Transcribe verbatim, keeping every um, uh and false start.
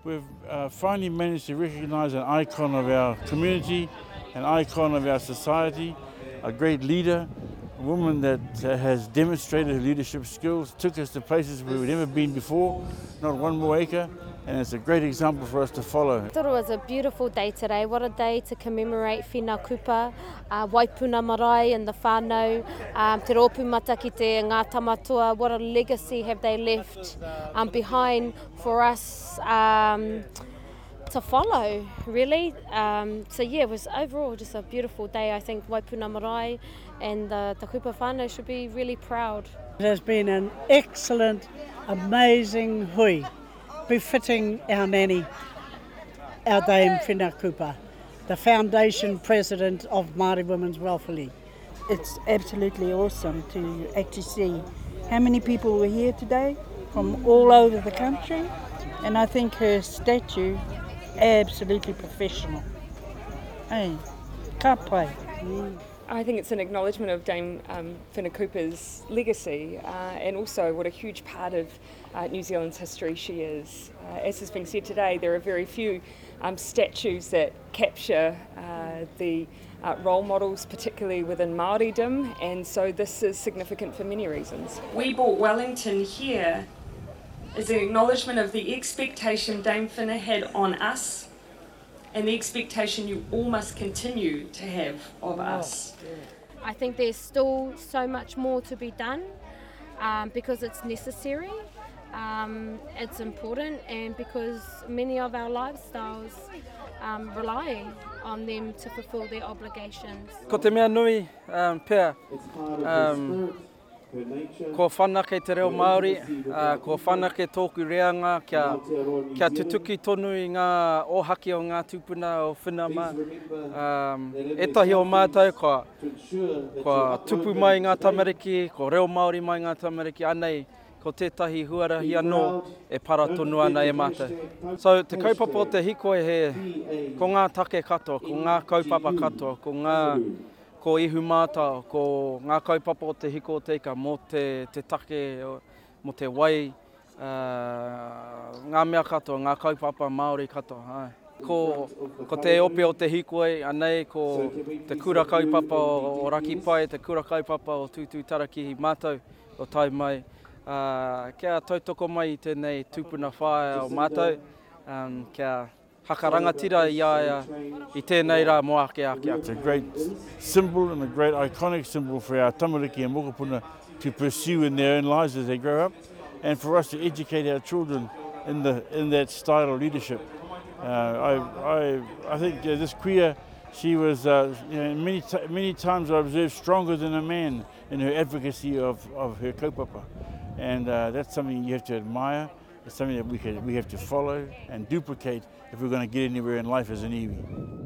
we've uh, finally managed to recognise an icon of our community, an icon of our society, a great leader, a woman that uh, has demonstrated her leadership skills, took us to places where we've never been before, not one more acre, and it's a great example for us to follow. I thought it was a beautiful day today. What a day to commemorate Whina Kupa, uh, Waipuna Marae and the whānau, um, Te Rōpū Mata ki te Ngā Tamatua. What a legacy have they left um, behind for us um, to follow, really. Um, so yeah, it was overall just a beautiful day. I think Waipuna Marae and the, the Kupa whānau should be really proud. It has been an excellent, amazing hui, befitting our nanny, our Dame Whina Kupa, the foundation president of Māori Women's Welfare League. It's absolutely awesome to actually see how many people were here today from all over the country, and I think her statue, absolutely professional. Hey, ka pai. Mm. I think it's an acknowledgement of Dame um, Whina Kupa's legacy uh, and also what a huge part of uh, New Zealand's history she is. Uh, as has been said today, there are very few um, statues that capture uh, the uh, role models, particularly within Māoridom, and so this is significant for many reasons. We brought Wellington here as an acknowledgement of the expectation Dame Whina had on us, and the expectation you all must continue to have of us. I think there's still so much more to be done um, because it's necessary, um, it's important, and because many of our lifestyles um, rely on them to fulfil their obligations. Ko te mea nui um, pēr, um, ko whanake te reo Māori, uh, ko whanake tōku reanga kia, kia tutuki tonu i ngā ohaki o ngā tūpuna o Whina. Um, etahi o mātou, ko, ko tupu mai ngā tamariki, ko reo Māori mai ngā tamariki, anei ko tētahi huarahi anō e para tonu ana e mātou. So te kaupapa o te hikoe he, ko ngā take katoa, ko ngā kaupapa katoa, ko ngā ko ihu mātao, ko ngā kaupapa o te hiko o teika, mō te, te take, mō te wai, uh, ngā mea katoa, ngā kaupapa Māori katoa. Hai. Ko, ko te ope o te hikoe, anei ko te kura kaupapa o, o Rakipai, te kura kaupapa o Tūtū Taraki mātou o tai mai. Uh, kia tautoko mai i tēnei tūpuna whae o mātou, um, kia hakarangatira i aia i tēnei rā moa ake ake ake. It's a great symbol and a great iconic symbol for our tamariki and mokopuna to pursue in their own lives as they grow up, and for us to educate our children in the in that style of leadership. Uh, I, I, I think uh, this queer, she was uh, you know, many, t many times I observed stronger than a man in her advocacy of, of her kaupapa. And uh, that's something you have to admire. It's something that we, can, we have to follow and duplicate if we're going to get anywhere in life as an iwi.